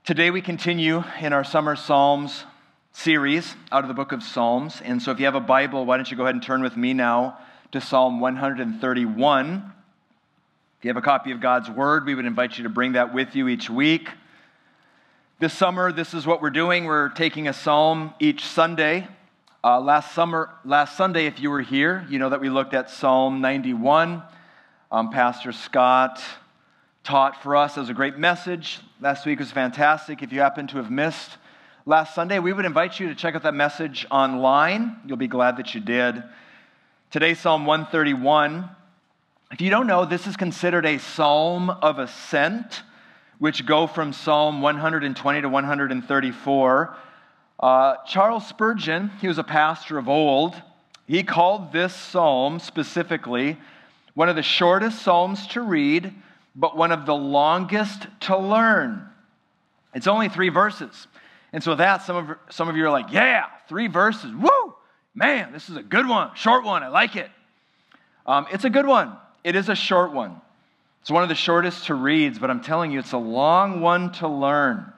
Today we continue in our summer Psalms series out of the book of Psalms. And so if you have a Bible, why don't you go ahead and turn with me now to Psalm 131. If you have a copy of God's Word, we would invite you to bring that with you each week. This summer, this is what we're doing. We're taking a psalm each Sunday. Last Sunday, if you were here, you know that we looked at Psalm 91. Pastor Scott taught for us. It was a great message. Last week was fantastic. If you happen to have missed last Sunday, we would invite you to check out that message online. You'll be glad that you did. Today, Psalm 131. If you don't know, this is considered a psalm of ascent, which go from Psalm 120 to 134. Charles Spurgeon, he was a pastor of old. He called this psalm specifically one of the shortest psalms to read, but one of the longest to learn. It's only 3 verses. And so that, some of you are like, yeah, 3 verses. Woo! Man, this is a good one. Short one. I like it. It's a good one. It is a short one. It's one of the shortest to read, but I'm telling you, it's a long one to learn.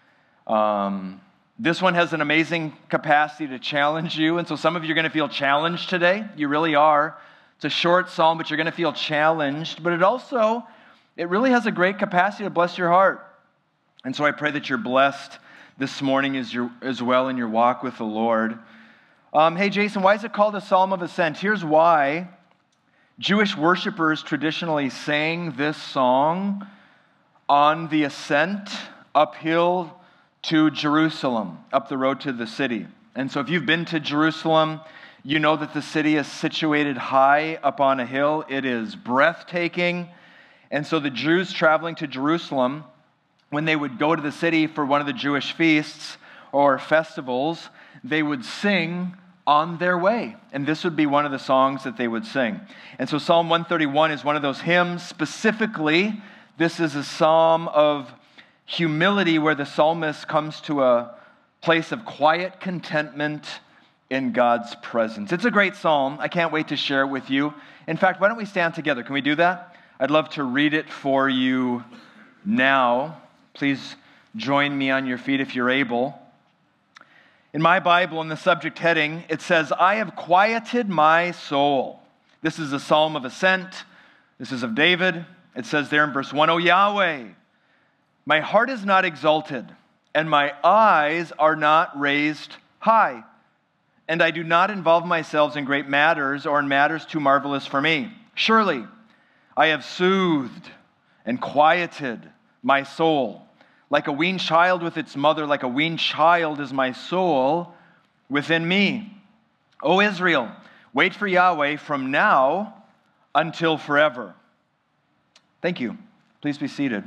This one has an amazing capacity to challenge you, and so some of you are going to feel challenged today. You really are. It's a short psalm, but you're going to feel challenged. But it really has a great capacity to bless your heart. And so I pray that you're blessed this morning as well in your walk with the Lord. Hey, Jason, why is it called a Psalm of Ascent? Here's why. Jewish worshipers traditionally sang this song on the ascent uphill to Jerusalem, up the road to the city. And so if you've been to Jerusalem, you know that the city is situated high up on a hill. It is breathtaking. And so the Jews traveling to Jerusalem, when they would go to the city for one of the Jewish feasts or festivals, they would sing on their way. And this would be one of the songs that they would sing. And so Psalm 131 is one of those hymns. Specifically, this is a psalm of humility where the psalmist comes to a place of quiet contentment in God's presence. It's a great psalm. I can't wait to share it with you. In fact, why don't we stand together? Can we do that? I'd love to read it for you now. Please join me on your feet if you're able. In my Bible, in the subject heading, it says, I have quieted my soul. This is a psalm of ascent. This is of David. It says there in verse 1, O Yahweh, my heart is not exalted, and my eyes are not raised high. And I do not involve myself in great matters or in matters too marvelous for me. Surely, I have soothed and quieted my soul. Like a weaned child with its mother, like a weaned child is my soul within me. O Israel, wait for Yahweh from now until forever. Thank you. Please be seated.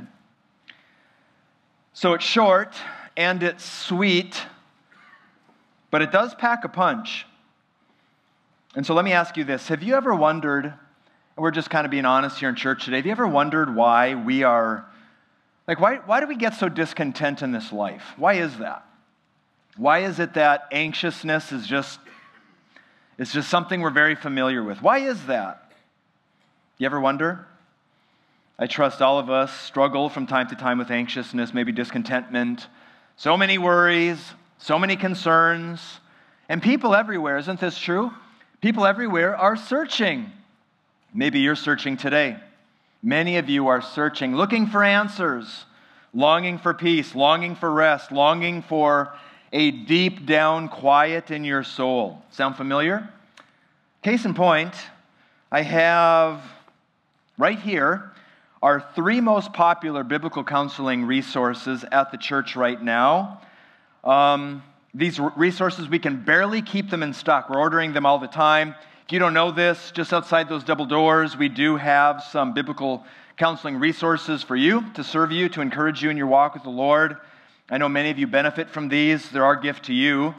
So it's short and it's sweet, but it does pack a punch. And so let me ask you this. Have you ever wondered, and we're just kind of being honest here in church today, have you ever wondered why we are, why do we get so discontent in this life? Why is that? Why is it that anxiousness is just something we're very familiar with? Why is that? You ever wonder? I trust all of us struggle from time to time with anxiousness, maybe discontentment, so many worries, so many concerns, and people everywhere, isn't this true? People everywhere are searching. Maybe you're searching today. Many of you are searching, looking for answers, longing for peace, longing for rest, longing for a deep down quiet in your soul. Sound familiar? Case in point, I have right here our 3 most popular biblical counseling resources at the church right now. These resources, we can barely keep them in stock. We're ordering them all the time. If you don't know this, just outside those double doors, we do have some biblical counseling resources for you, to serve you, to encourage you in your walk with the Lord. I know many of you benefit from these. They're our gift to you.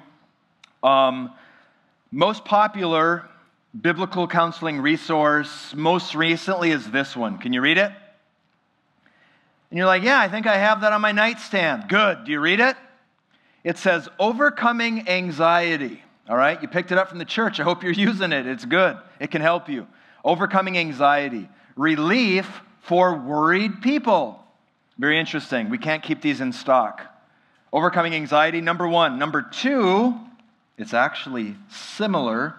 Most popular biblical counseling resource most recently is this one. Can you read it? And you're like, yeah, I think I have that on my nightstand. Good. Do you read it? It says, Overcoming Anxiety. All right? You picked it up from the church. I hope you're using it. It's good. It can help you. Overcoming Anxiety. Relief for worried people. Very interesting. We can't keep these in stock. Overcoming anxiety, number one. Number two, it's actually similar,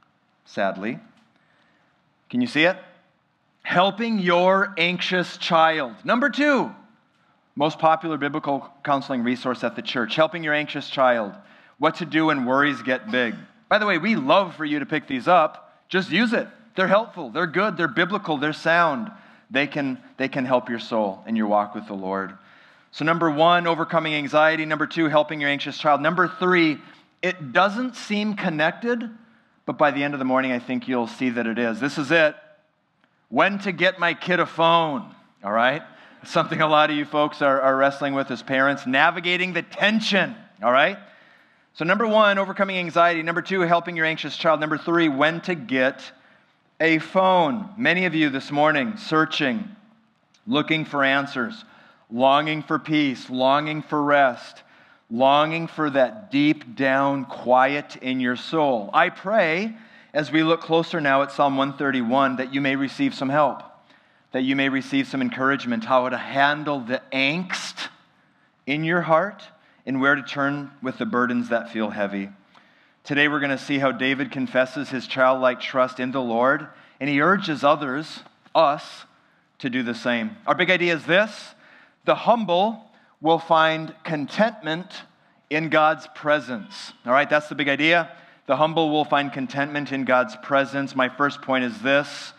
sadly. Can you see it? Helping your anxious child. Number two, most popular biblical counseling resource at the church. Helping your anxious child. What to do when worries get big. By the way, we love for you to pick these up. Just use it. They're helpful. They're good. They're biblical. They're sound. They can help your soul in your walk with the Lord. So number one, overcoming anxiety. Number two, helping your anxious child. Number three, it doesn't seem connected, but by the end of the morning, I think you'll see that it is. This is it. When to get my kid a phone, all right? Something a lot of you folks are wrestling with as parents. Navigating the tension, all right? So number one, overcoming anxiety. Number two, helping your anxious child. Number three, when to get a phone. Many of you this morning searching, looking for answers, longing for peace, longing for rest, longing for that deep down quiet in your soul. I pray, as we look closer now at Psalm 131, that you may receive some help, that you may receive some encouragement, how to handle the angst in your heart and where to turn with the burdens that feel heavy. Today we're going to see how David confesses his childlike trust in the Lord, and he urges others, us, to do the same. Our big idea is this: the humble will find contentment in God's presence. All right, that's the big idea. The humble will find contentment in God's presence. My first point is this: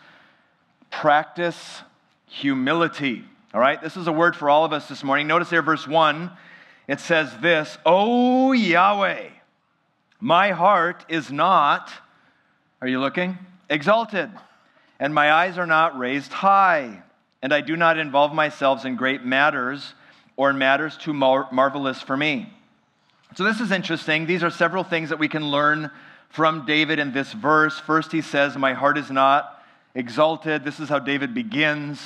practice humility. All right, this is a word for all of us this morning. Notice here, verse 1, it says this: O Yahweh, my heart is not, are you looking? Exalted, and my eyes are not raised high, and I do not involve myself in great matters or in matters too marvelous for me. So this is interesting. These are several things that we can learn from David in this verse. First, he says, my heart is not exalted. This is how David begins.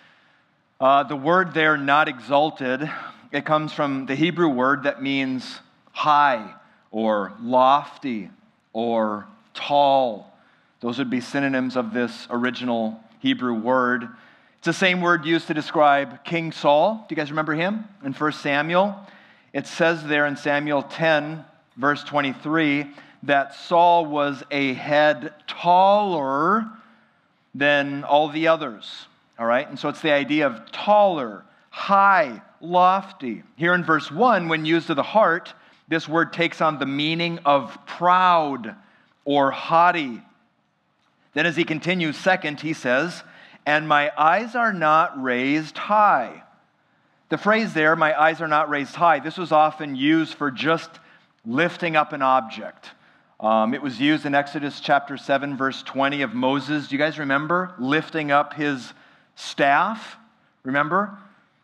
The word there, not exalted, it comes from the Hebrew word that means high or lofty or tall. Those would be synonyms of this original Hebrew word. It's the same word used to describe King Saul. Do you guys remember him in 1 Samuel? It says there in Samuel 10, verse 23, that Saul was a head taller than all the others. All right? And so it's the idea of taller, high, lofty. Here in verse 1, when used of the heart, this word takes on the meaning of proud or haughty. Then as he continues, second, he says, and my eyes are not raised high. The phrase there, my eyes are not raised high, this was often used for just lifting up an object. It was used in Exodus chapter 7, verse 20 of Moses. Do you guys remember lifting up his staff? Remember?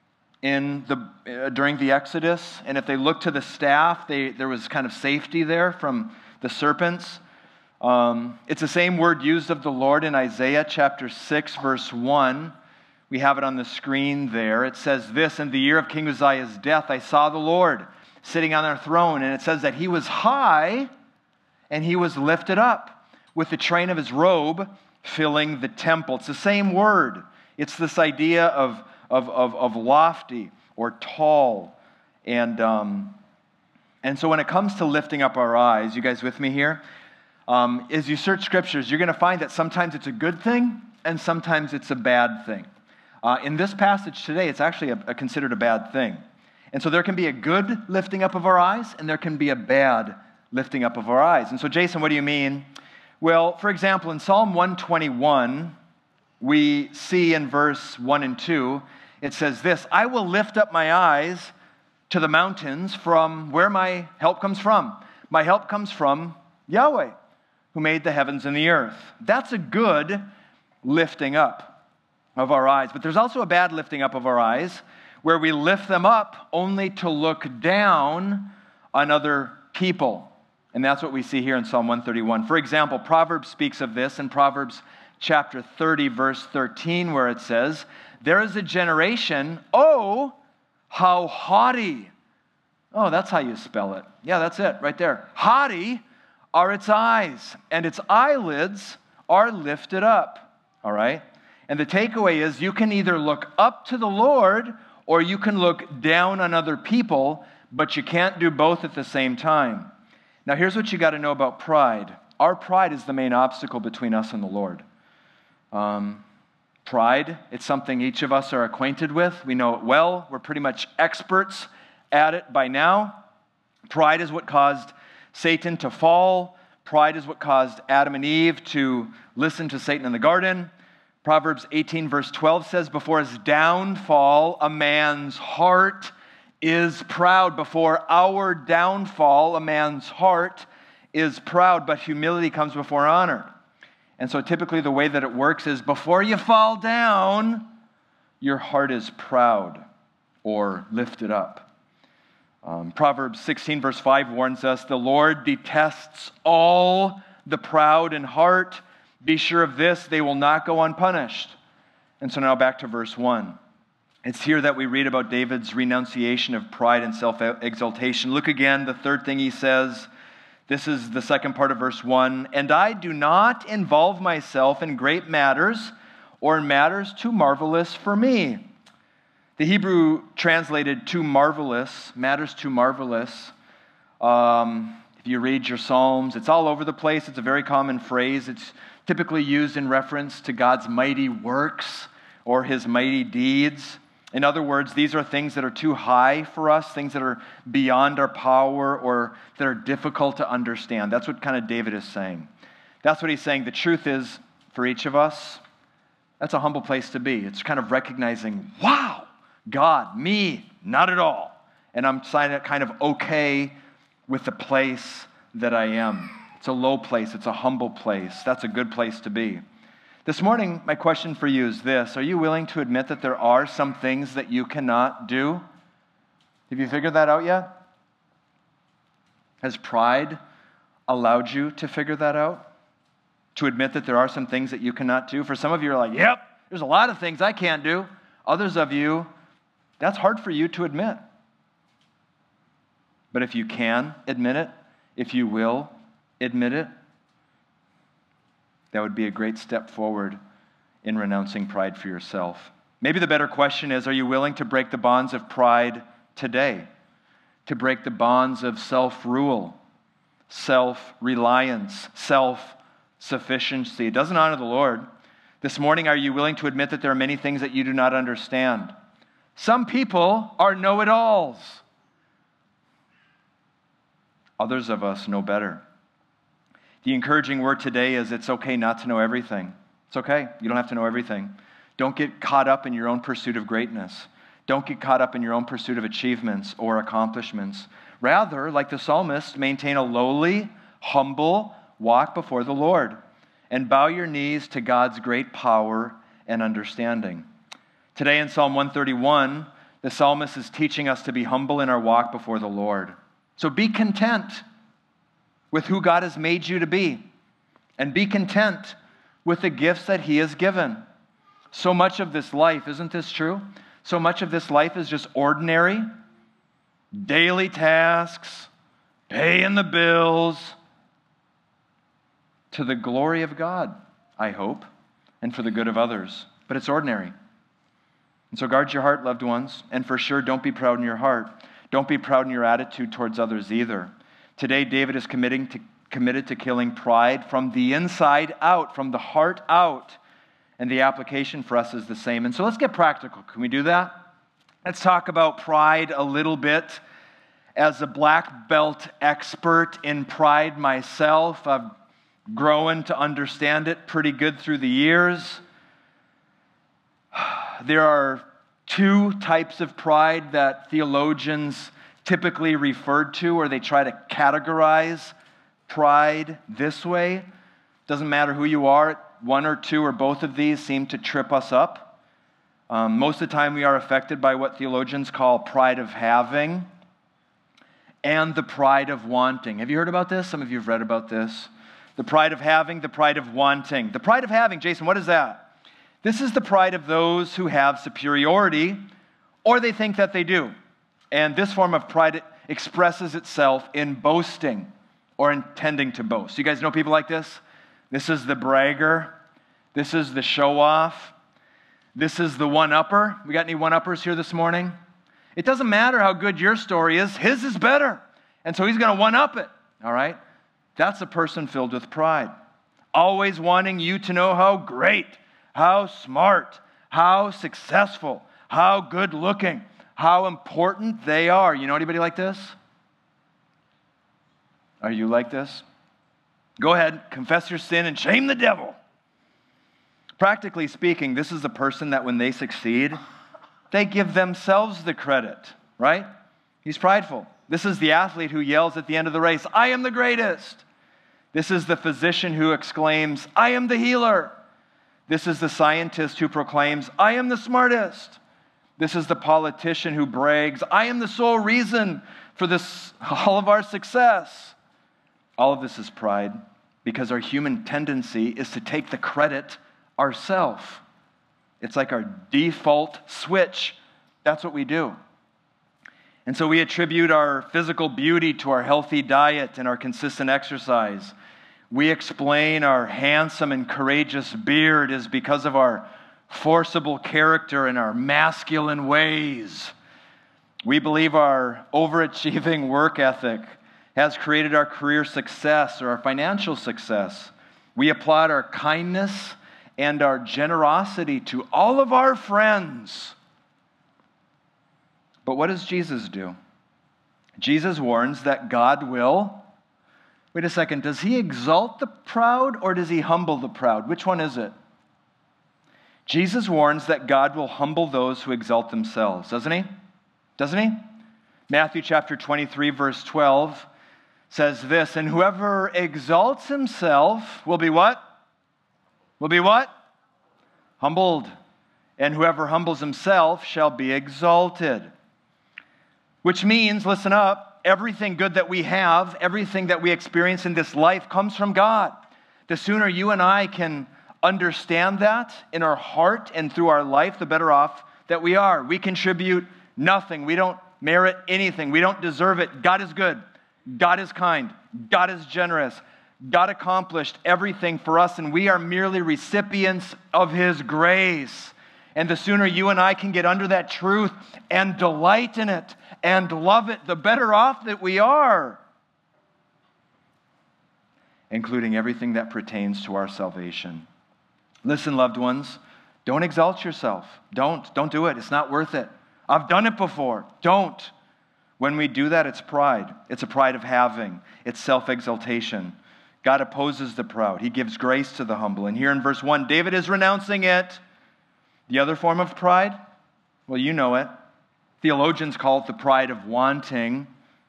During the Exodus? And if they looked to the staff, there was kind of safety there from the serpents. It's the same word used of the Lord in Isaiah chapter 6, verse 1. We have it on the screen there. It says this: in the year of King Uzziah's death, I saw the Lord sitting on a throne, and it says that he was high and he was lifted up with the train of his robe filling the temple. It's the same word. It's this idea of lofty or tall. And so when it comes to lifting up our eyes, you guys with me here? As you search scriptures, you're going to find that sometimes it's a good thing and sometimes it's a bad thing. In this passage today, it's actually considered a bad thing. And so there can be a good lifting up of our eyes and there can be a bad lifting up of our eyes. And so, Jason, what do you mean? Well, for example, in Psalm 121, we see in verse 1 and 2, it says this: I will lift up my eyes to the mountains from where my help comes from. My help comes from Yahweh, who made the heavens and the earth. That's a good lifting up of our eyes. But there's also a bad lifting up of our eyes where we lift them up only to look down on other people. And that's what we see here in Psalm 131. For example, Proverbs speaks of this in Proverbs chapter 30, verse 13, where it says, there is a generation, oh, how haughty. Oh, that's how you spell it. Yeah, that's it, right there. Haughty are its eyes, and its eyelids are lifted up. All right? And the takeaway is you can either look up to the Lord or you can look down on other people, but you can't do both at the same time. Now, here's what you got to know about pride. Our pride is the main obstacle between us and the Lord. Pride, it's something each of us are acquainted with. We know it well. We're pretty much experts at it by now. Pride is what caused Satan to fall. Pride is what caused Adam and Eve to listen to Satan in the garden. Proverbs 18 verse 12 says, before his downfall, a man's heart is proud. Before our downfall, a man's heart is proud, but humility comes before honor. And so typically the way that it works is before you fall down, your heart is proud or lifted up. Proverbs 16 verse 5 warns us, the Lord detests all the proud in heart. Be sure of this, they will not go unpunished. And so now back to verse 1. It's here that we read about David's renunciation of pride and self-exaltation. Look again, the third thing he says. This is the second part of verse 1. And I do not involve myself in great matters or in matters too marvelous for me. The Hebrew translated too marvelous, matters too marvelous. If you read your Psalms, it's all over the place. It's a very common phrase. It's typically used in reference to God's mighty works or his mighty deeds. In other words, these are things that are too high for us, things that are beyond our power or that are difficult to understand. That's what kind of David is saying. That's what he's saying. The truth is, for each of us, that's a humble place to be. It's kind of recognizing, wow, God, me, not at all. And I'm kind of okay with the place that I am. It's a low place. It's a humble place. That's a good place to be. This morning, my question for you is this. Are you willing to admit that there are some things that you cannot do? Have you figured that out yet? Has pride allowed you to figure that out? To admit that there are some things that you cannot do? For some of you are like, yep, there's a lot of things I can't do. Others of you, that's hard for you to admit. But if you can admit it, if you will admit it, that would be a great step forward in renouncing pride for yourself. Maybe the better question is, are you willing to break the bonds of pride today? To break the bonds of self-rule, self-reliance, self-sufficiency. It doesn't honor the Lord. This morning, are you willing to admit that there are many things that you do not understand? Some people are know-it-alls. Others of us know better. The encouraging word today is it's okay not to know everything. It's okay. You don't have to know everything. Don't get caught up in your own pursuit of greatness. Don't get caught up in your own pursuit of achievements or accomplishments. Rather, like the psalmist, maintain a lowly, humble walk before the Lord and bow your knees to God's great power and understanding. Today in Psalm 131, the psalmist is teaching us to be humble in our walk before the Lord. So be content with who God has made you to be, and be content with the gifts that he has given. So much of this life, isn't this true? So much of this life is just ordinary, daily tasks, paying the bills, to the glory of God, I hope, and for the good of others. But it's ordinary. And so guard your heart, loved ones, and for sure, don't be proud in your heart. Don't be proud in your attitude towards others either. Today, David is committed to killing pride from the inside out, from the heart out. And the application for us is the same. And so let's get practical. Can we do that? Let's talk about pride a little bit. As a black belt expert in pride myself, I've grown to understand it pretty good through the years. There are two types of pride that theologians typically referred to, or they try to categorize pride this way. Doesn't matter who you are, one or two or both of these seem to trip us up. Most of the time we are affected by what theologians call pride of having and the pride of wanting. Have you heard about this? Some of you have read about this. The pride of having, the pride of wanting. The pride of having, Jason, what is that? This is the pride of those who have superiority, or they think that they do. And this form of pride expresses itself in boasting or intending to boast. You guys know people like this? This is the bragger. This is the show-off. This is the one-upper. We got any one-uppers here this morning? It doesn't matter how good your story is, his is better. And so he's going to one-up it, all right? That's a person filled with pride. Always wanting you to know how great, how smart, how successful, how good-looking, how important they are. You know anybody like this? Are you like this? Go ahead, confess your sin and shame the devil. Practically speaking, this is the person that when they succeed, they give themselves the credit, right? He's prideful. This is the athlete who yells at the end of the race, I am the greatest. This is the physician who exclaims, I am the healer. This is the scientist who proclaims, I am the smartest. This is the politician who brags, I am the sole reason for all of our success. All of this is pride because our human tendency is to take the credit ourselves. It's like our default switch. That's what we do. And so we attribute our physical beauty to our healthy diet and our consistent exercise. We explain our handsome and courageous beard is because of our forcible character and our masculine ways. We believe our overachieving work ethic has created our career success or our financial success. We applaud our kindness and our generosity to all of our friends. But what does Jesus do? Jesus warns that God will, wait a second, does he exalt the proud or does he humble the proud? Which one is it? Jesus warns that God will humble those who exalt themselves, doesn't he? Doesn't he? Matthew chapter 23, verse 12 says this, and whoever exalts himself will be what? Will be what? Humbled. And whoever humbles himself shall be exalted. Which means, listen up, everything good that we have, everything that we experience in this life comes from God. The sooner you and I can understand that in our heart and through our life, the better off that we are. We contribute nothing. We don't merit anything. We don't deserve it. God is good. God is kind. God is generous. God accomplished everything for us, and we are merely recipients of His grace. And the sooner you and I can get under that truth and delight in it and love it, the better off that we are, including everything that pertains to our salvation. Listen, loved ones, don't exalt yourself. Don't do it. It's not worth it. I've done it before. Don't. When we do that, it's pride. It's a pride of having. It's self-exaltation. God opposes the proud. He gives grace to the humble. And here in verse 1, David is renouncing it. The other form of pride, well, you know it. Theologians call it the pride of wanting.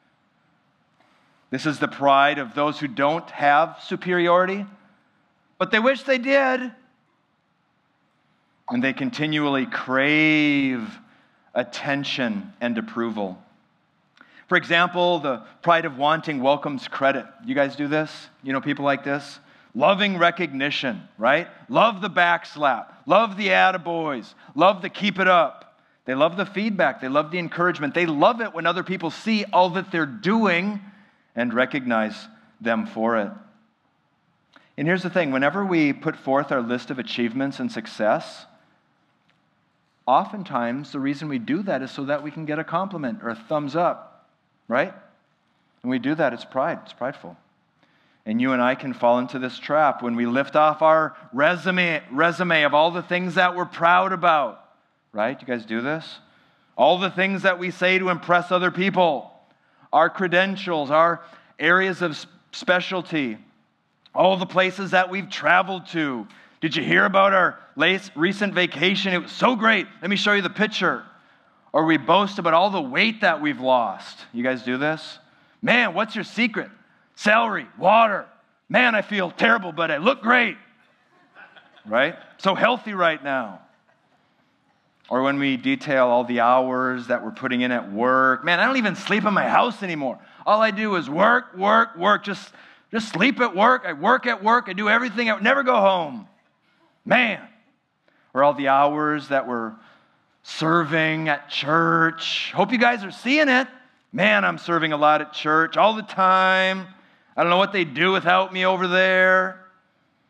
This is the pride of those who don't have superiority, but they wish they did. And they continually crave attention and approval. For example, the pride of wanting welcomes credit. You guys do this? You know people like this? Loving recognition, right? Love the backslap. Love the attaboys. Love the keep it up. They love the feedback. They love the encouragement. They love it when other people see all that they're doing and recognize them for it. And here's the thing. Whenever we put forth our list of achievements and success, oftentimes the reason we do that is so that we can get a compliment or a thumbs up, right? When we do that, it's pride. It's prideful. And you and I can fall into this trap when we lift off our resume of all the things that we're proud about, right? You guys do this? All the things that we say to impress other people, our credentials, our areas of specialty, all the places that we've traveled to. Did you hear about our recent vacation? It was so great. Let me show you the picture. Or we boast about all the weight that we've lost. You guys do this? Man, what's your secret? Celery, water. Man, I feel terrible, but I look great. Right? So healthy right now. Or when we detail all the hours that we're putting in at work. Man, I don't even sleep in my house anymore. All I do is work. Just sleep at work. I work at work. I do everything. I never go home. Man. Or all the hours that we're serving at church. Hope you guys are seeing it. Man, I'm serving a lot at church all the time. I don't know what they do without me over there.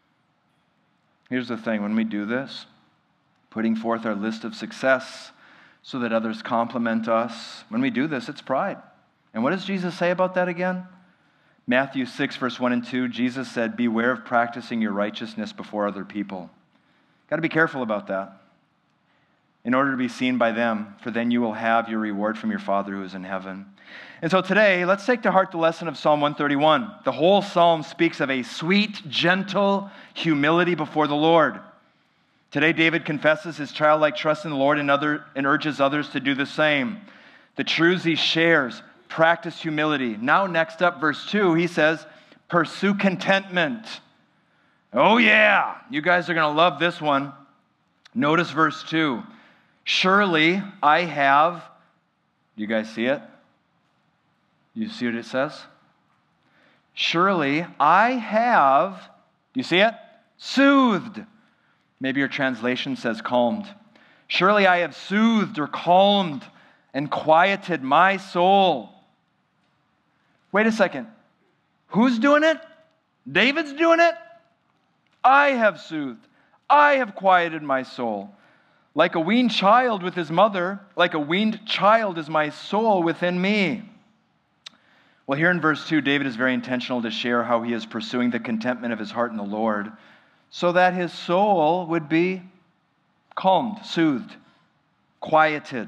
Here's the thing. When we do this, putting forth our list of success so that others compliment us. When we do this, it's pride. And what does Jesus say about that again? Matthew 6, verse 1 and 2, Jesus said, beware of practicing your righteousness before other people. Got to be careful about that in order to be seen by them, for then you will have your reward from your Father who is in heaven. And so today, let's take to heart the lesson of Psalm 131. The whole psalm speaks of a sweet, gentle humility before the Lord. Today, David confesses his childlike trust in the Lord and urges others to do the same. The truths he shares, practice humility. Now, next up, verse 2, he says, pursue contentment. Oh yeah, you guys are going to love this one. Notice verse 2. Surely I have, you guys see it? You see what it says? Surely I have, do you see it? Soothed. Maybe your translation says calmed. Surely I have soothed or calmed and quieted my soul. Wait a second. Who's doing it? David's doing it? I have soothed. I have quieted my soul. Like a weaned child with his mother, like a weaned child is my soul within me. Well, here in verse 2, David is very intentional to share how he is pursuing the contentment of his heart in the Lord so that his soul would be calmed, soothed, quieted.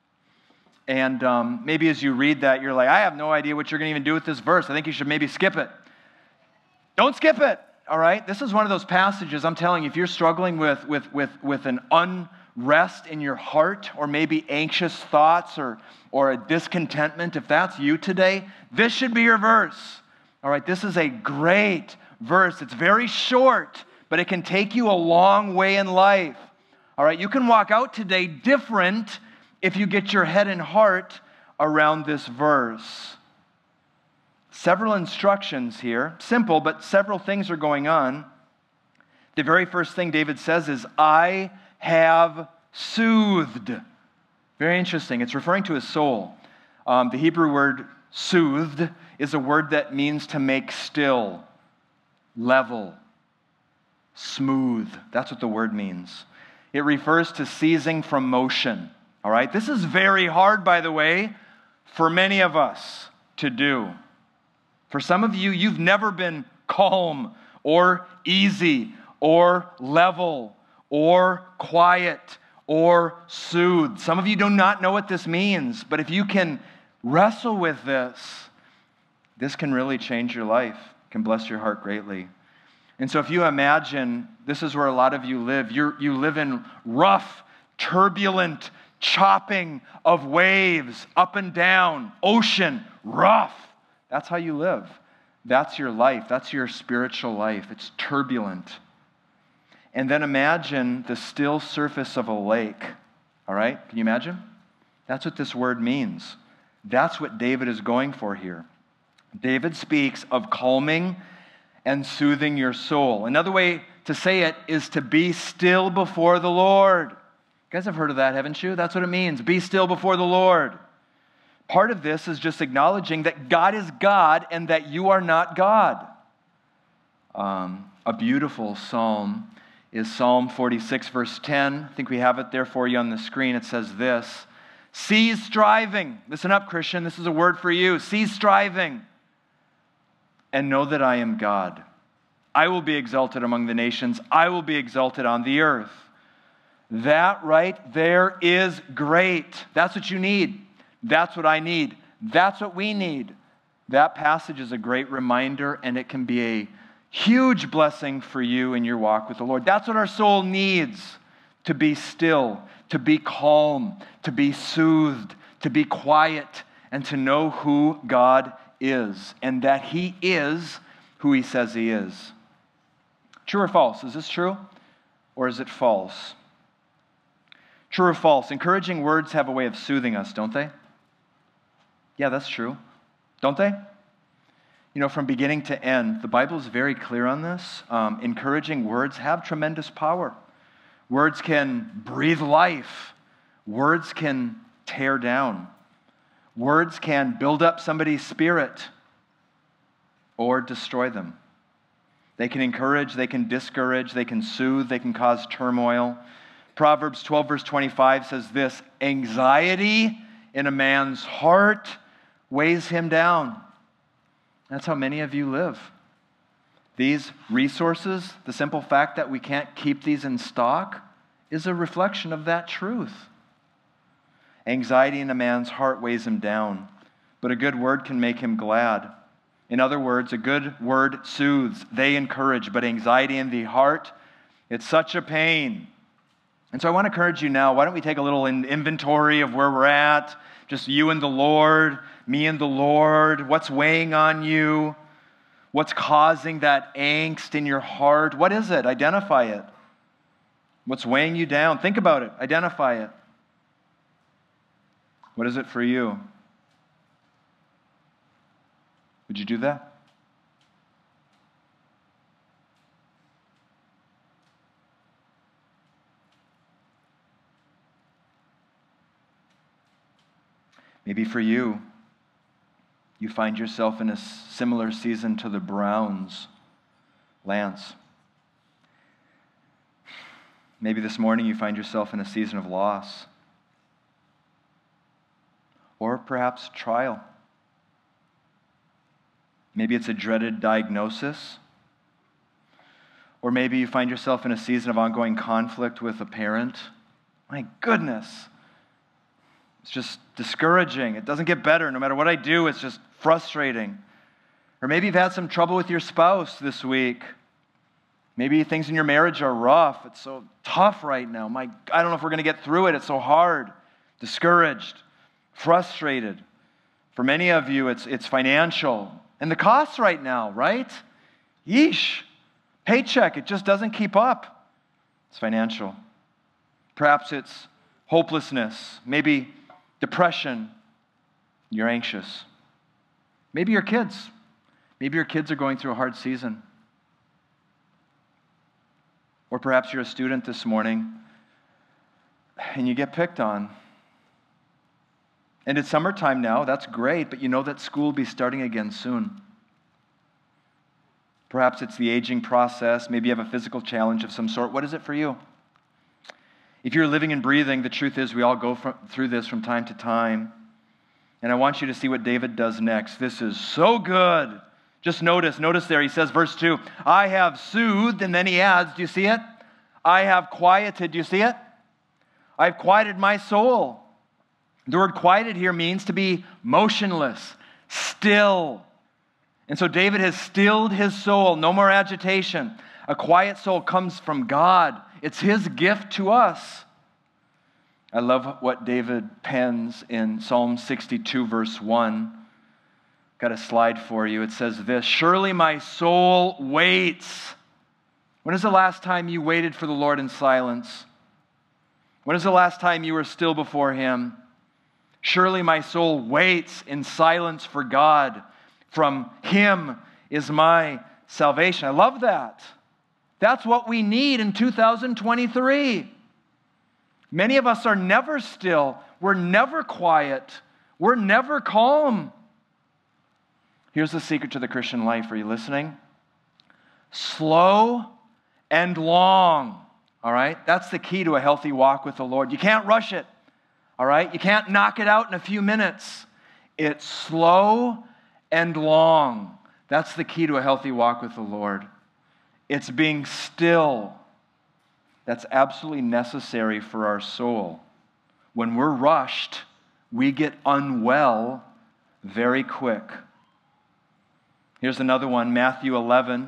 And maybe as you read that, you're like, I have no idea what you're going to even do with this verse. I think you should maybe skip it. Don't skip it, all right? This is one of those passages, I'm telling you, if you're struggling with an unrest in your heart or maybe anxious thoughts or a discontentment, if that's you today, this should be your verse. All right, this is a great verse. It's very short, but it can take you a long way in life. All right, you can walk out today different if you get your head and heart around this verse. Several instructions here, simple, but several things are going on. The very first thing David says is, I have soothed. Very interesting. It's referring to his soul. The Hebrew word soothed is a word that means to make still, level, smooth. That's what the word means. It refers to ceasing from motion. All right? This is very hard, by the way, for many of us to do. For some of you, you've never been calm or easy or level or quiet or soothed. Some of you do not know what this means, but if you can wrestle with this can really change your life, can bless your heart greatly. And so if you imagine, this is where a lot of you live. You live in rough, turbulent, chopping of waves, up and down, ocean, rough. That's how you live. That's your life. That's your spiritual life. It's turbulent. And then imagine the still surface of a lake. All right? Can you imagine? That's what this word means. That's what David is going for here. David speaks of calming and soothing your soul. Another way to say it is to be still before the Lord. You guys have heard of that, haven't you? That's what it means. Be still before the Lord. Part of this is just acknowledging that God is God and that you are not God. A beautiful psalm is Psalm 46, verse 10. I think we have it there for you on the screen. It says this, cease striving. Listen up, Christian. This is a word for you. Cease striving and know that I am God. I will be exalted among the nations. I will be exalted on the earth. That right there is great. That's what you need. That's what I need. That's what we need. That passage is a great reminder, and it can be a huge blessing for you in your walk with the Lord. That's what our soul needs, to be still, to be calm, to be soothed, to be quiet, and to know who God is, and that He is who He says He is. True or false? Is this true, or is it false? True or false? Encouraging words have a way of soothing us, don't they? Yeah, that's true. Don't they? You know, from beginning to end, the Bible is very clear on this. Encouraging words have tremendous power. Words can breathe life. Words can tear down. Words can build up somebody's spirit or destroy them. They can encourage, they can discourage, they can soothe, they can cause turmoil. Proverbs 12, verse 25 says this, anxiety in a man's heart weighs him down. That's how many of you live. These resources, the simple fact that we can't keep these in stock, is a reflection of that truth. Anxiety in a man's heart weighs him down, but a good word can make him glad. In other words, a good word soothes, they encourage, but anxiety in the heart, it's such a pain. And so I want to encourage you now, why don't we take a little inventory of where we're at, just you and the Lord, me and the Lord, what's weighing on you, what's causing that angst in your heart, what is it? Identify it. What's weighing you down? Think about it, identify it. What is it for you? Would you do that? Maybe for you, you find yourself in a similar season to the Browns. Lance. Maybe this morning you find yourself in a season of loss. Or perhaps trial. Maybe it's a dreaded diagnosis. Or maybe you find yourself in a season of ongoing conflict with a parent. My goodness. It's just discouraging. It doesn't get better. No matter what I do, it's just frustrating. Or maybe you've had some trouble with your spouse this week. Maybe things in your marriage are rough. It's so tough right now. I don't know if we're going to get through it. It's so hard. Discouraged. Frustrated. For many of you, it's financial. And the costs right now, right? Yeesh. Paycheck, it just doesn't keep up. It's financial. Perhaps it's hopelessness. Maybe depression. You're anxious. Maybe your kids. Maybe your kids are going through a hard season. Or perhaps you're a student this morning and you get picked on. And it's summertime now, that's great, but you know that school will be starting again soon. Perhaps it's the aging process, maybe you have a physical challenge of some sort. What is it for you? If you're living and breathing, the truth is we all go through this from time to time. And I want you to see what David does next. This is so good. Just notice there, he says, verse 2, I have soothed, and then he adds, do you see it? I have quieted, do you see it? I've quieted my soul. The word quieted here means to be motionless, still. And so David has stilled his soul, no more agitation. A quiet soul comes from God. It's his gift to us. I love what David pens in Psalm 62, verse 1. Got a slide for you. It says this, surely my soul waits. When is the last time you waited for the Lord in silence? When is the last time you were still before him? Surely my soul waits in silence for God. From him is my salvation. I love that. That's what we need in 2023. Many of us are never still. We're never quiet. We're never calm. Here's the secret to the Christian life. Are you listening? Slow and long. All right? That's the key to a healthy walk with the Lord. You can't rush it. All right? You can't knock it out in a few minutes. It's slow and long. That's the key to a healthy walk with the Lord. It's being still. That's absolutely necessary for our soul. When we're rushed, we get unwell very quick. Here's another one, Matthew 11.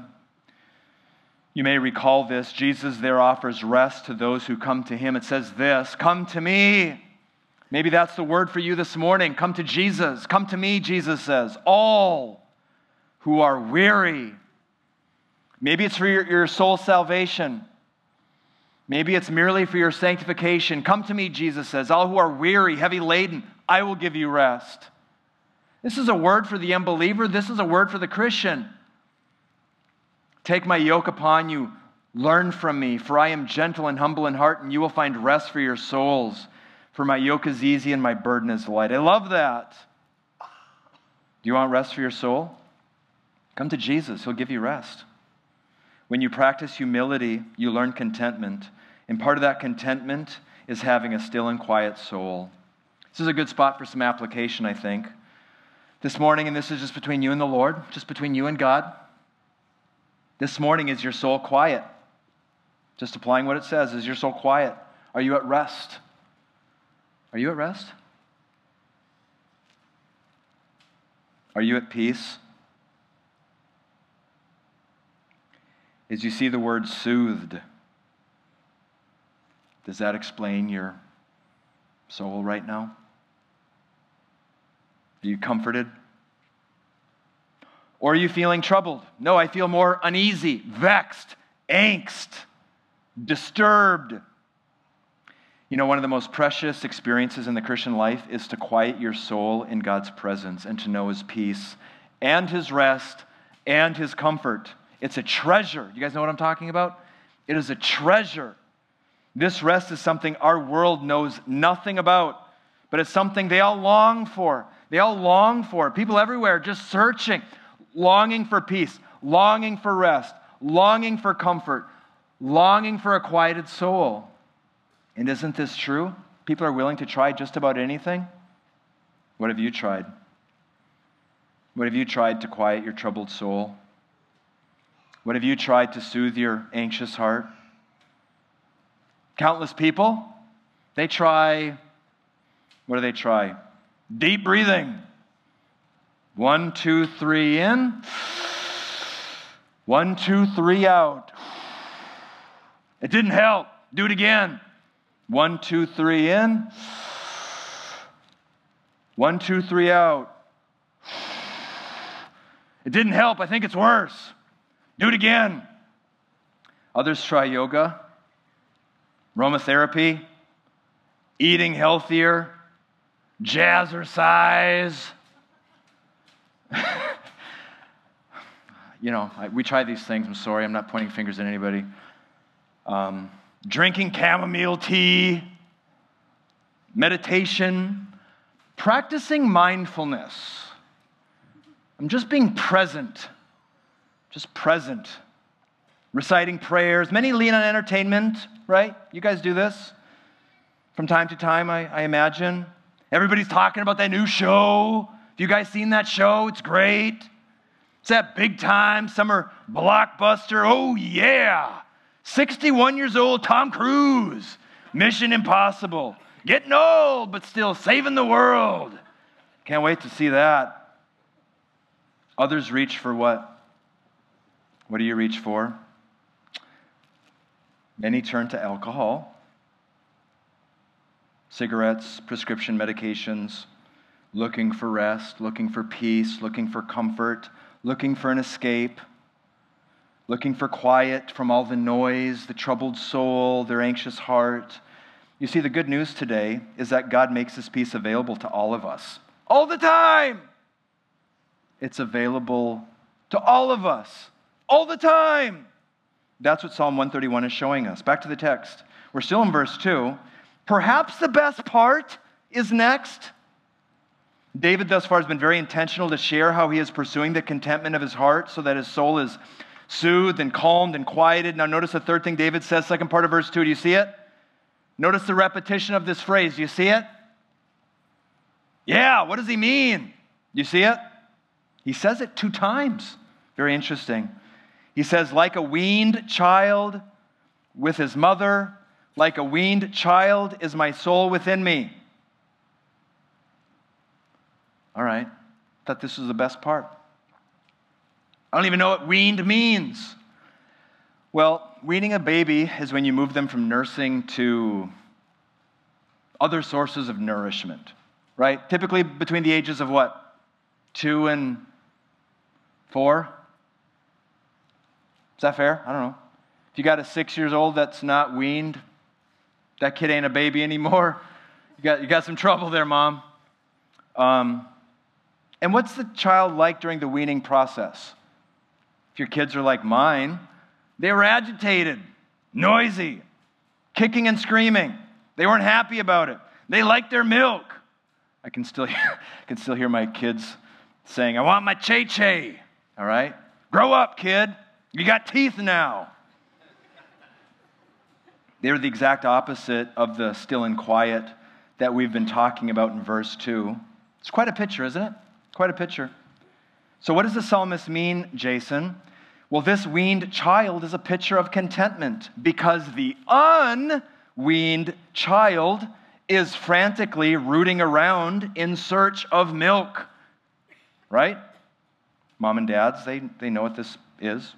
You may recall this. Jesus there offers rest to those who come to him. It says this, come to me. Maybe that's the word for you this morning. Come to Jesus. Come to me, Jesus says. All who are weary. Maybe it's for your soul's salvation. Maybe it's merely for your sanctification. Come to me, Jesus says. All who are weary, heavy laden, I will give you rest. This is a word for the unbeliever. This is a word for the Christian. Take my yoke upon you. Learn from me, for I am gentle and humble in heart, and you will find rest for your souls. For my yoke is easy and my burden is light. I love that. Do you want rest for your soul? Come to Jesus. He'll give you rest. When you practice humility, you learn contentment. And part of that contentment is having a still and quiet soul. This is a good spot for some application, I think. This morning, and this is just between you and the Lord, just between you and God. This morning, is your soul quiet? Just applying what it says, is your soul quiet? Are you at rest? Are you at rest? Are you at peace? As you see the word soothed, does that explain your soul right now? Are you comforted? Or are you feeling troubled? No, I feel more uneasy, vexed, angst, disturbed. You know, one of the most precious experiences in the Christian life is to quiet your soul in God's presence and to know His peace and His rest and His comfort. It's a treasure. You guys know what I'm talking about? It is a treasure. This rest is something our world knows nothing about, but it's something they all long for. They all long for it. People everywhere just searching, longing for peace, longing for rest, longing for comfort, longing for a quieted soul. And isn't this true? People are willing to try just about anything. What have you tried? What have you tried to quiet your troubled soul? What have you tried to soothe your anxious heart? Countless people, they try, what do they try? Deep breathing. 1, 2, 3 in. 1, 2, 3 out. It didn't help. Do it again. 1, 2, 3 in. 1, 2, 3 out. It didn't help. I think it's worse. Do it again. Others try yoga, aromatherapy, eating healthier, jazzercise. We try these things. I'm sorry. I'm not pointing fingers at anybody. Drinking chamomile tea, meditation, practicing mindfulness. I'm just being present. Just present. Reciting prayers. Many lean on entertainment, right? You guys do this from time to time, I imagine. Everybody's talking about that new show. Have you guys seen that show? It's great. It's that big time summer blockbuster. Oh, yeah. 61 years old, Tom Cruise. Mission Impossible. Getting old, but still saving the world. Can't wait to see that. Others reach for what? What do you reach for? Many turn to alcohol, cigarettes, prescription medications, looking for rest, looking for peace, looking for comfort, looking for an escape, looking for quiet from all the noise, the troubled soul, their anxious heart. You see, the good news today is that God makes His peace available to all of us. All the time! It's available to all of us. All the time! That's what Psalm 131 is showing us. Back to the text. We're still in verse 2. Perhaps the best part is next. David thus far has been very intentional to share how he is pursuing the contentment of his heart so that his soul is soothed and calmed and quieted. Now notice the third thing David says, second part of verse 2. Do you see it? Notice the repetition of this phrase. Do you see it? Yeah, what does he mean? Do you see it? He says it 2 times. Very interesting. He says, like a weaned child with his mother, like a weaned child is my soul within me. All right. Thought this was the best part. I don't even know what weaned means. Well, weaning a baby is when you move them from nursing to other sources of nourishment, right? Typically between the ages of what? 2 and 4? Is that fair? I don't know. If you got a 6-year-old that's not weaned, that kid ain't a baby anymore. You got some trouble there, Mom. And what's the child like during the weaning process? If your kids are like mine, they were agitated, noisy, kicking and screaming. They weren't happy about it. They liked their milk. I can still hear my kids saying, I want my Che-Che. All right? Grow up, kid. You got teeth now. They're the exact opposite of the still and quiet that we've been talking about in verse 2. It's quite a picture, isn't it? Quite a picture. So what does the psalmist mean, Jason? Well, this weaned child is a picture of contentment because the unweaned child is frantically rooting around in search of milk. Right? Mom and dads, they know what this is.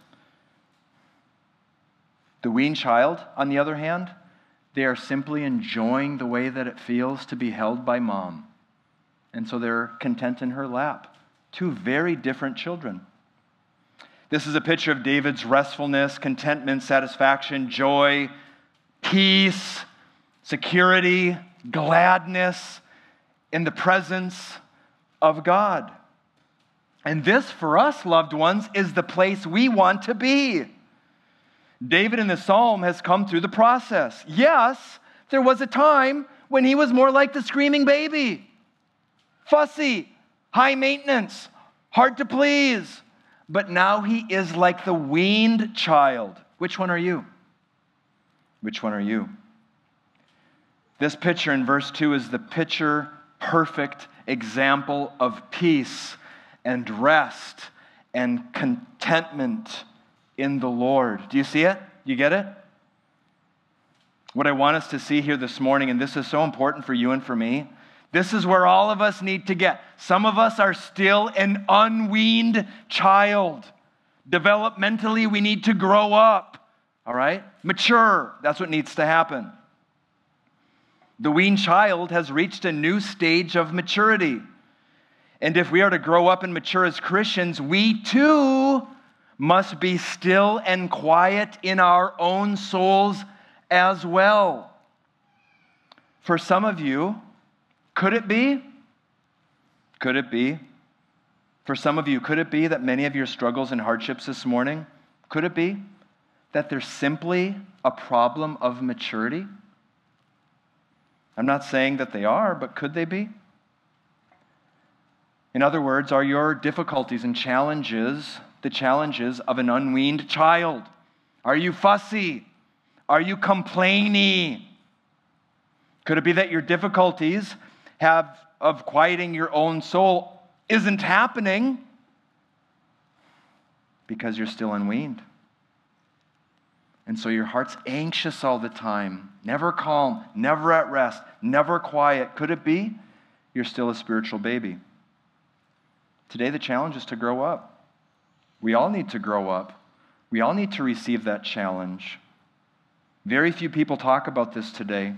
The weaned child, on the other hand, they are simply enjoying the way that it feels to be held by mom. And so they're content in her lap. Two very different children. This is a picture of David's restfulness, contentment, satisfaction, joy, peace, security, gladness in the presence of God. And this, for us, loved ones, is the place we want to be. David in the psalm has come through the process. Yes, there was a time when he was more like the screaming baby. Fussy, high maintenance, hard to please. But now he is like the weaned child. Which one are you? Which one are you? This picture in verse 2 is the picture-perfect example of peace and rest and contentment in the Lord. Do you see it? You get it? What I want us to see here this morning, and this is so important for you and for me, this is where all of us need to get. Some of us are still an unweaned child. Developmentally, we need to grow up. All right? Mature. That's what needs to happen. The weaned child has reached a new stage of maturity. And if we are to grow up and mature as Christians, we too must be still and quiet in our own souls as well. For some of you, could it be? Could it be? For some of you, could it be that many of your struggles and hardships this morning, could it be that there's simply a problem of maturity? I'm not saying that they are, but could they be? In other words, are your difficulties and challenges the challenges of an unweaned child? Are you fussy? Are you complainy? Could it be that your difficulties of quieting your own soul isn't happening because you're still unweaned? And so your heart's anxious all the time, never calm, never at rest, never quiet. Could it be you're still a spiritual baby? Today the challenge is to grow up. We all need to grow up. We all need to receive that challenge. Very few people talk about this today.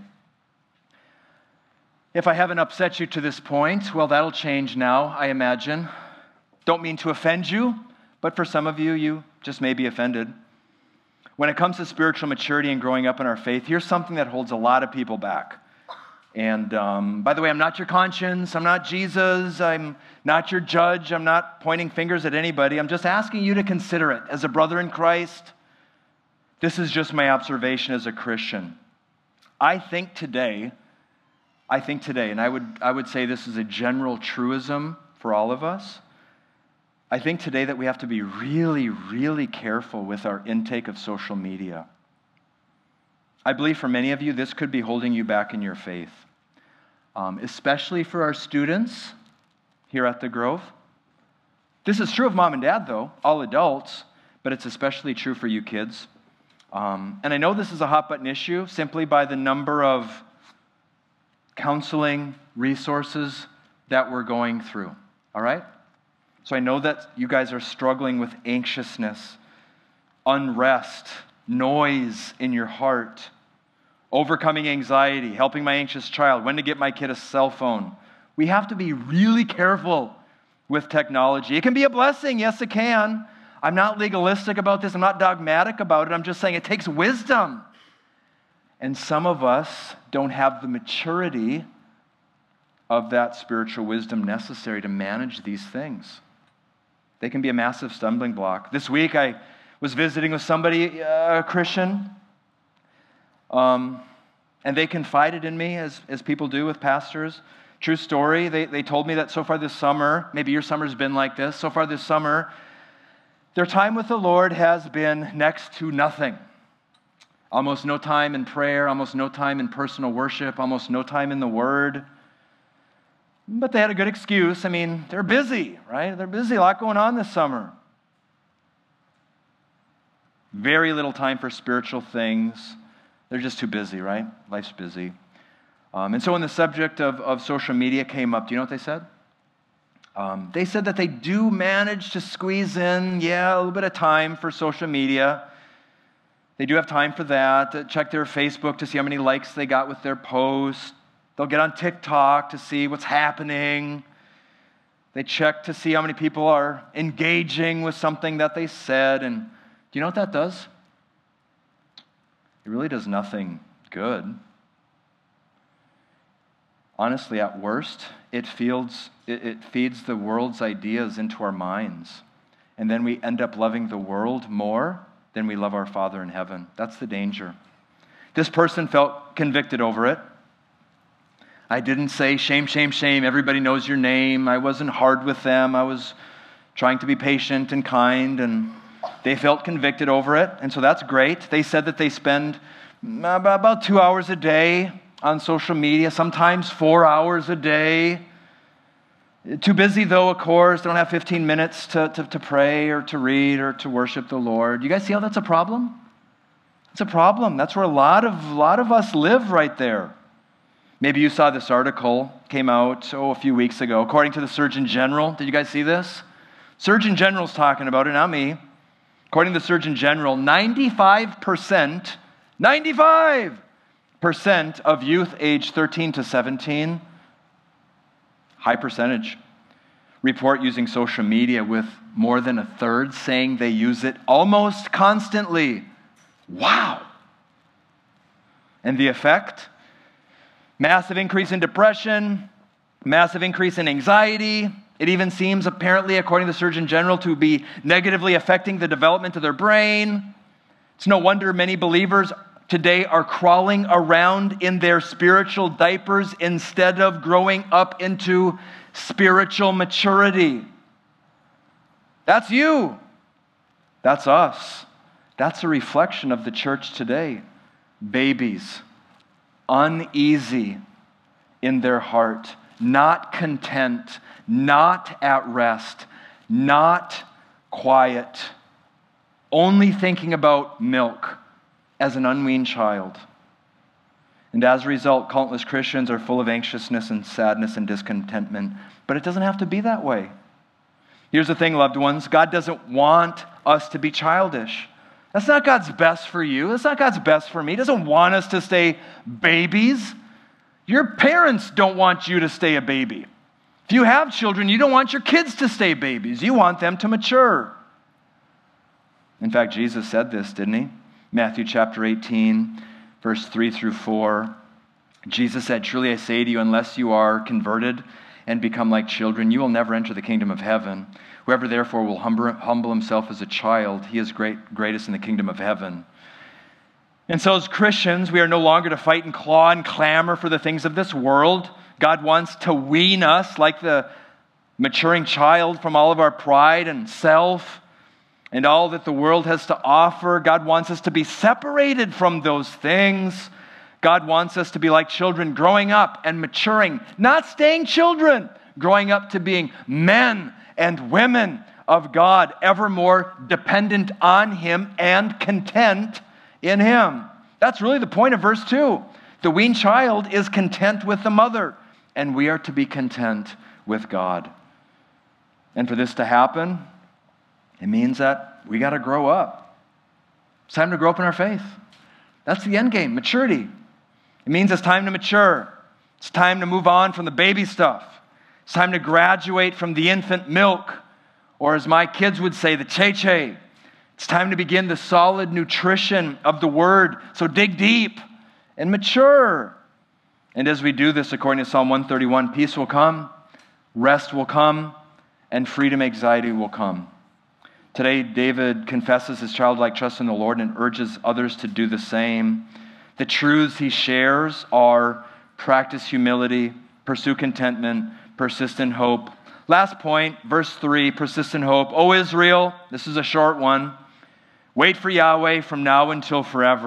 If I haven't upset you to this point, well, that'll change now, I imagine. Don't mean to offend you, but for some of you, you just may be offended. When it comes to spiritual maturity and growing up in our faith, here's something that holds a lot of people back. And by the way, I'm not your conscience. I'm not Jesus. I'm not your judge. I'm not pointing fingers at anybody. I'm just asking you to consider it as a brother in Christ. This is just my observation as a Christian. I think today, and I would say this is a general truism for all of us. I think today that we have to be really, really careful with our intake of social media. I believe for many of you, this could be holding you back in your faith, especially for our students here at the Grove. This is true of mom and dad, though, all adults, but it's especially true for you kids. And I know this is a hot-button issue simply by the number of counseling resources that we're going through, all right? So I know that you guys are struggling with anxiousness, unrest, noise in your heart, overcoming anxiety, helping my anxious child, when to get my kid a cell phone. We have to be really careful with technology. It can be a blessing. Yes, it can. I'm not legalistic about this. I'm not dogmatic about it. I'm just saying it takes wisdom. And some of us don't have the maturity of that spiritual wisdom necessary to manage these things. They can be a massive stumbling block. This week I was visiting with somebody, a Christian, and they confided in me, as people do with pastors. True story, they told me that so far this summer, maybe your summer's been like this, so far this summer, their time with the Lord has been next to nothing. Almost no time in prayer, almost no time in personal worship, almost no time in the Word. But they had a good excuse. I mean, they're busy, right? They're busy, a lot going on this summer. Very little time for spiritual things. They're just too busy, right? Life's busy. And so when the subject of social media came up, do you know what they said? They said that they do manage to squeeze in, a little bit of time for social media. They do have time for that, to check their Facebook to see how many likes they got with their post. They'll get on TikTok to see what's happening. They check to see how many people are engaging with something that they said. And do you know what that does? It really does nothing good. Honestly, at worst, it feeds the world's ideas into our minds. And then we end up loving the world more than we love our Father in heaven. That's the danger. This person felt convicted over it. I didn't say, shame, shame, shame, everybody knows your name. I wasn't hard with them. I was trying to be patient and kind, and they felt convicted over it, and so that's great. They said that they spend about 2 hours a day on social media, sometimes 4 hours a day. Too busy, though, of course. They don't have 15 minutes to pray or to read or to worship the Lord. You guys see how that's a problem? It's a problem. That's where a lot of us live right there. Maybe you saw this article, came out, a few weeks ago. According to the Surgeon General, did you guys see this? Surgeon General's talking about it, not me. According to the Surgeon General, 95% of youth aged 13 to 17, high percentage, report using social media, with more than a third saying they use it almost constantly. Wow. And the effect? Massive increase in depression, massive increase in anxiety. It even seems, apparently, according to the Surgeon General, to be negatively affecting the development of their brain. It's no wonder many believers today are crawling around in their spiritual diapers instead of growing up into spiritual maturity. That's you. That's us. That's a reflection of the church today. Babies, uneasy in their heart, not content, not at rest, not quiet, only thinking about milk as an unweaned child. And as a result, countless Christians are full of anxiousness and sadness and discontentment. But it doesn't have to be that way. Here's the thing, loved ones. God doesn't want us to be childish. That's not God's best for you. That's not God's best for me. He doesn't want us to stay babies. Your parents don't want you to stay a baby. If you have children, you don't want your kids to stay babies. You want them to mature. In fact, Jesus said this, didn't he? Matthew chapter 18, verse 3 through 4. Jesus said, "Truly I say to you, unless you are converted and become like children, you will never enter the kingdom of heaven. Whoever therefore will humble himself as a child, he is greatest in the kingdom of heaven." And so as Christians, we are no longer to fight and claw and clamor for the things of this world. God wants to wean us like the maturing child from all of our pride and self and all that the world has to offer. God wants us to be separated from those things. God wants us to be like children, growing up and maturing, not staying children, growing up to being men and women of God, ever more dependent on Him and content in Him. That's really the point of verse 2. The weaned child is content with the mother, and we are to be content with God. And for this to happen, it means that we got to grow up. It's time to grow up in our faith. That's the end game, maturity. It means it's time to mature. It's time to move on from the baby stuff. It's time to graduate from the infant milk, or as my kids would say, the chay-chay. It's time to begin the solid nutrition of the Word. So dig deep and mature. And as we do this, according to Psalm 131, peace will come, rest will come, and freedom, anxiety will come. Today, David confesses his childlike trust in the Lord and urges others to do the same. The truths he shares are practice humility, pursue contentment, persistent hope. Last point, verse 3, persistent hope. O Israel, this is a short one. Wait for Yahweh from now until forever.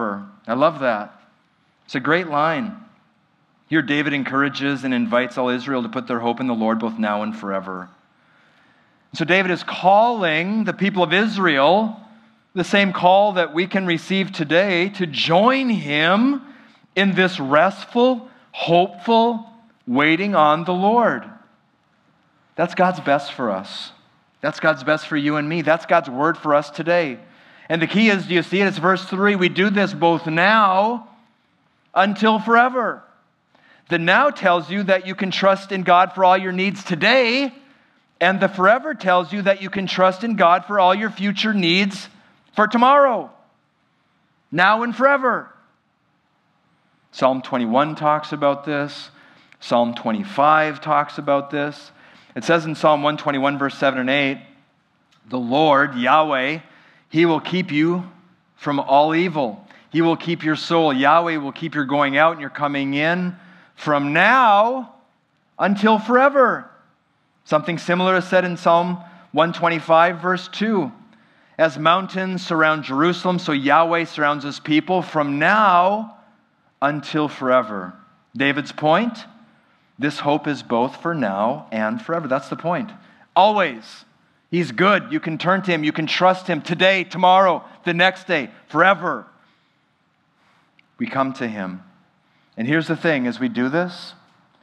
I love that. It's a great line. Here David encourages and invites all Israel to put their hope in the Lord both now and forever. So David is calling the people of Israel, the same call that we can receive today, to join him in this restful, hopeful waiting on the Lord. That's God's best for us. That's God's best for you and me. That's God's word for us today. And the key is, do you see it? It's verse 3. We do this both now until forever. The now tells you that you can trust in God for all your needs today, and the forever tells you that you can trust in God for all your future needs for tomorrow, now and forever. Psalm 21 talks about this. Psalm 25 talks about this. It says in Psalm 121, verse 7 and 8, the Lord, Yahweh, He will keep you from all evil. He will keep your soul. Yahweh will keep your going out and your coming in from now until forever. Something similar is said in Psalm 125, verse 2. As mountains surround Jerusalem, so Yahweh surrounds his people from now until forever. David's point, this hope is both for now and forever. That's the point. Always. He's good. You can turn to him. You can trust him today, tomorrow, the next day, forever. We come to him. And here's the thing, as we do this,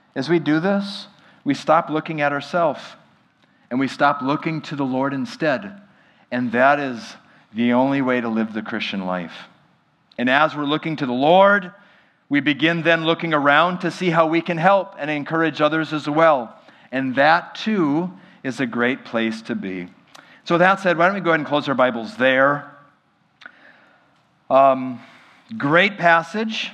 we stop looking at ourselves and we stop looking to the Lord instead. And that is the only way to live the Christian life. And as we're looking to the Lord, we begin then looking around to see how we can help and encourage others as well. And that too is a great place to be. So with that said, why don't we go ahead and close our Bibles there. Great passage.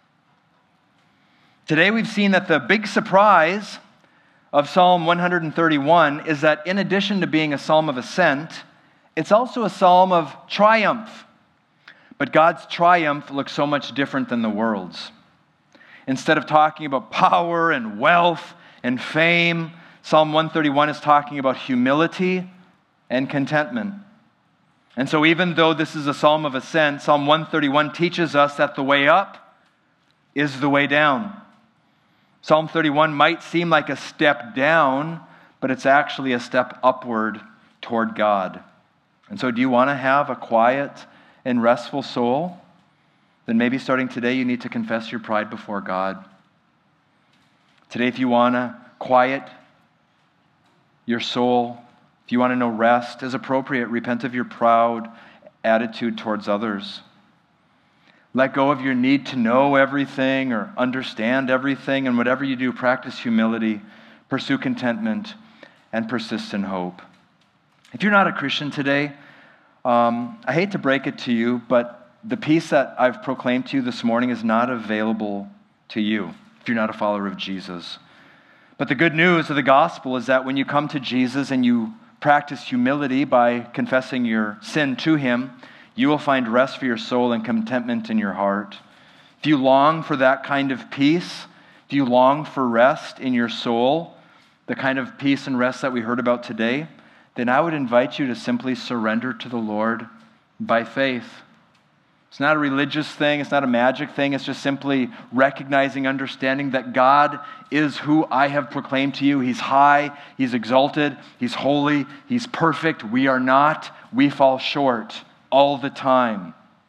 Today we've seen that the big surprise of Psalm 131 is that in addition to being a psalm of ascent, it's also a psalm of triumph. But God's triumph looks so much different than the world's. Instead of talking about power and wealth and fame, Psalm 131 is talking about humility and contentment. And so even though this is a psalm of ascent, Psalm 131 teaches us that the way up is the way down. Psalm 31 might seem like a step down, but it's actually a step upward toward God. And so do you want to have a quiet and restful soul? Then maybe starting today you need to confess your pride before God. Today, if you want to quiet your soul, if you want to know rest as appropriate, repent of your proud attitude towards others. Let go of your need to know everything or understand everything, and whatever you do, practice humility, pursue contentment, and persist in hope. If you're not a Christian today, I hate to break it to you, but the peace that I've proclaimed to you this morning is not available to you if you're not a follower of Jesus. But the good news of the gospel is that when you come to Jesus and you practice humility by confessing your sin to him, you will find rest for your soul and contentment in your heart. If you long for that kind of peace, if you long for rest in your soul, the kind of peace and rest that we heard about today, then I would invite you to simply surrender to the Lord by faith. It's not a religious thing. It's not a magic thing. It's just simply recognizing, understanding that God is who I have proclaimed to you. He's high. He's exalted. He's holy. He's perfect. We are not. We fall short all the time.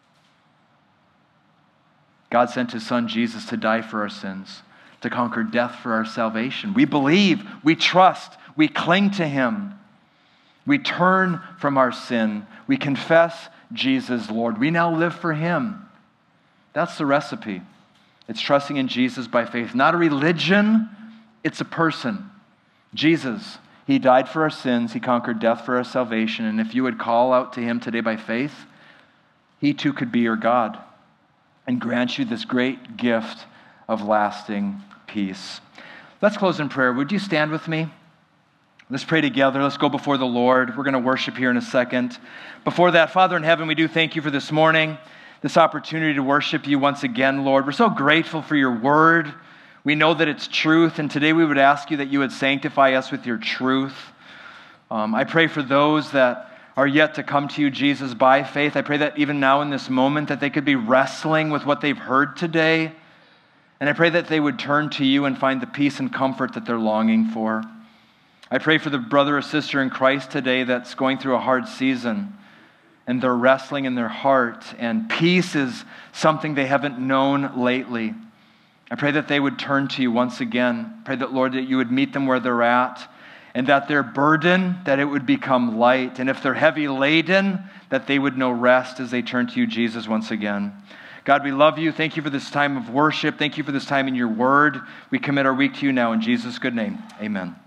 God sent his son Jesus to die for our sins, to conquer death for our salvation. We believe, we trust, we cling to him. We turn from our sin. We confess Jesus Lord. We now live for him. That's the recipe. It's trusting in Jesus by faith. Not a religion, it's a person. Jesus, he died for our sins. He conquered death for our salvation. And if you would call out to him today by faith, he too could be your God and grant you this great gift of lasting peace. Let's close in prayer. Would you stand with me? Let's pray together. Let's go before the Lord. We're going to worship here in a second. Before that, Father in heaven, we do thank you for this morning, this opportunity to worship you once again, Lord. We're so grateful for your word. We know that it's truth, and today we would ask you that you would sanctify us with your truth. I pray for those that are yet to come to you, Jesus, by faith. I pray that even now in this moment that they could be wrestling with what they've heard today. And I pray that they would turn to you and find the peace and comfort that they're longing for. I pray for the brother or sister in Christ today that's going through a hard season and they're wrestling in their heart, and peace is something they haven't known lately. I pray that they would turn to you once again. Pray that, Lord, that you would meet them where they're at, and that their burden, that it would become light. And if they're heavy laden, that they would know rest as they turn to you, Jesus, once again. God, we love you. Thank you for this time of worship. Thank you for this time in your word. We commit our week to you now in Jesus' good name. Amen.